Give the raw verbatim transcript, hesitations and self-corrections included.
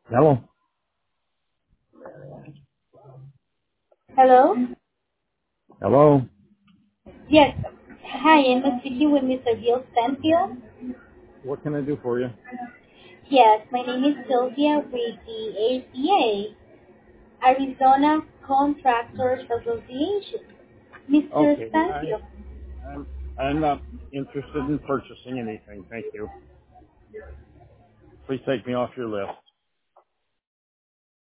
Hello? Hello? Hello? Yes. Hi, I'm speaking with Mister Bill Stanfield. What can I do for you? Yes, my name is Sylvia with the A C A, Arizona Contractors Association. Mister Okay, I, Stanfield. I'm, I'm not interested in purchasing anything. Thank you. Please take me off your list.